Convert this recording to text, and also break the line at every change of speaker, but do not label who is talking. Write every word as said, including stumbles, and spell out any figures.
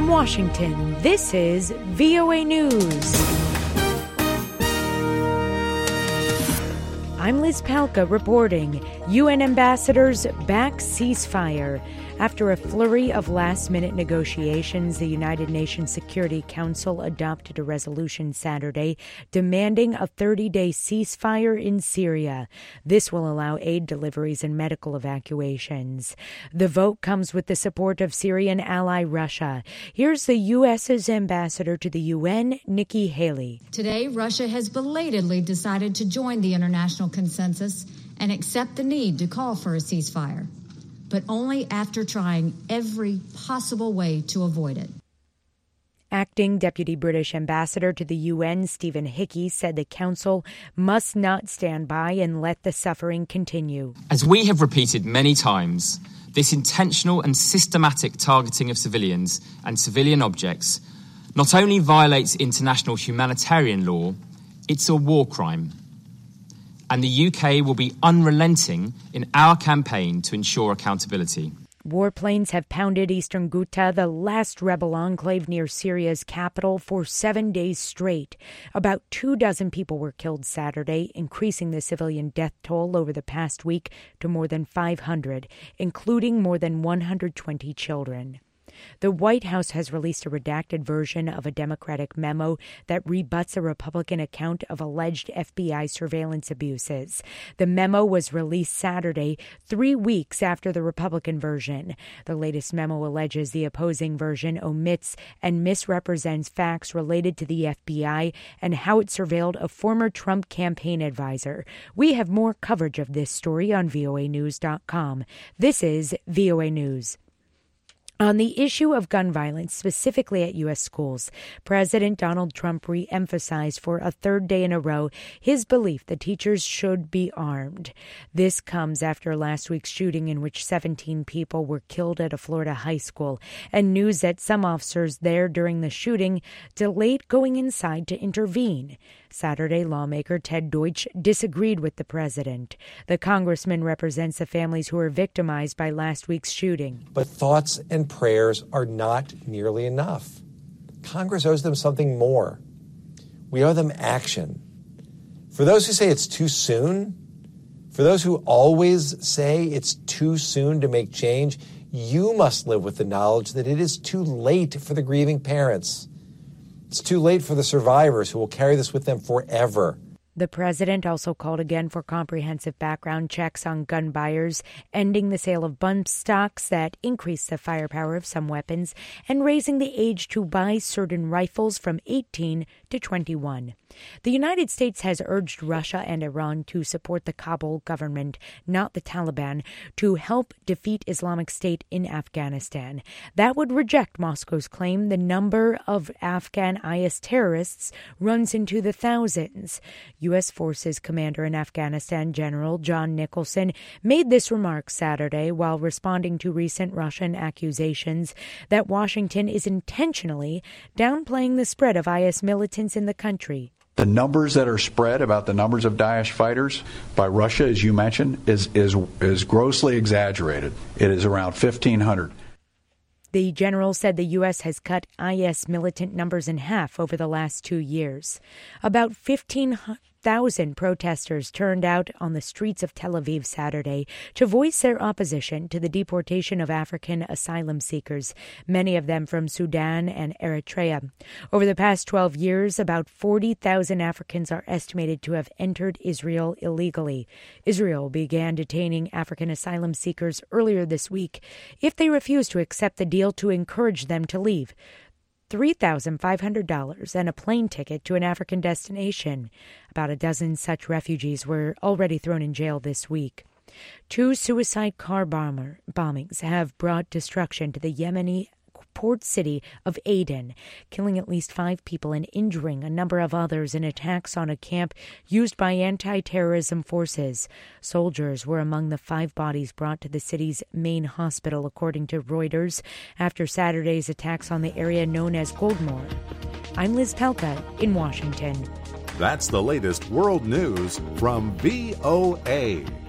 From Washington, this is V O A News. I'm Liz Palka reporting. U N ambassadors back ceasefire. After a flurry of last-minute negotiations, the United Nations Security Council adopted a resolution Saturday demanding a thirty-day ceasefire in Syria. This will allow aid deliveries and medical evacuations. The vote comes with the support of Syrian ally Russia. Here's the U S's ambassador to the U N, Nikki Haley.
Today, Russia has belatedly decided to join the international consensus and accept the need to call for a ceasefire, but only after trying every possible way to avoid it.
Acting Deputy British Ambassador to the U N, Stephen Hickey, said the Council must not stand by and let the suffering continue.
As we have repeated many times, this intentional and systematic targeting of civilians and civilian objects not only violates international humanitarian law, it's a war crime. And the U K will be unrelenting in our campaign to ensure accountability.
Warplanes have pounded eastern Ghouta, the last rebel enclave near Syria's capital, for seven days straight. About two dozen people were killed Saturday, increasing the civilian death toll over the past week to more than five hundred, including more than one hundred twenty children. The White House has released a redacted version of a Democratic memo that rebuts a Republican account of alleged F B I surveillance abuses. The memo was released Saturday, three weeks after the Republican version. The latest memo alleges the opposing version omits and misrepresents facts related to the F B I and how it surveilled a former Trump campaign advisor. We have more coverage of this story on V O A news dot com. This is V O A News. On the issue of gun violence, specifically at U S schools, President Donald Trump re-emphasized for a third day in a row his belief that teachers should be armed. This comes after last week's shooting in which seventeen people were killed at a Florida high school, and news that some officers there during the shooting delayed going inside to intervene. Saturday, lawmaker Ted Deutsch disagreed with the president. The congressman represents the families who were victimized by last week's shooting.
But thoughts and prayers are not nearly enough. Congress owes them something more. We owe them action. For those who say it's too soon, for those who always say it's too soon to make change, you must live with the knowledge that it is too late for the grieving parents. It's too late for the survivors who will carry this with them forever.
The president also called again for comprehensive background checks on gun buyers, ending the sale of bump stocks that increase the firepower of some weapons, and raising the age to buy certain rifles from eighteen to twenty-one. The United States has urged Russia and Iran to support the Kabul government, not the Taliban, to help defeat Islamic State in Afghanistan. That would reject Moscow's claim the number of Afghan I S terrorists runs into the thousands. U S Forces Commander in Afghanistan, General John Nicholson, made this remark Saturday while responding to recent Russian accusations that Washington is intentionally downplaying the spread of I S militants in the country.
The numbers that are spread about the numbers of Daesh fighters by Russia, as you mentioned, is is is grossly exaggerated. It is around fifteen hundred.
The general said the U S has cut I S militant numbers in half over the last two years. About fifteen thousand protesters turned out on the streets of Tel Aviv Saturday to voice their opposition to the deportation of African asylum seekers, many of them from Sudan and Eritrea. Over the past twelve years, about forty thousand Africans are estimated to have entered Israel illegally. Israel began detaining African asylum seekers earlier this week if they refuse to accept the deal to encourage them to leave. three thousand five hundred dollars and a plane ticket to an African destination. About a dozen such refugees were already thrown in jail this week. Two suicide car bomber bombings have brought destruction to the Yemeni port city of Aden, killing at least five people and injuring a number of others in attacks on a camp used by anti-terrorism forces. Soldiers were among the five bodies brought to the city's main hospital, according to Reuters, after Saturday's attacks on the area known as Goldmoor. I'm Liz Palka in Washington.
That's the latest world news from V O A.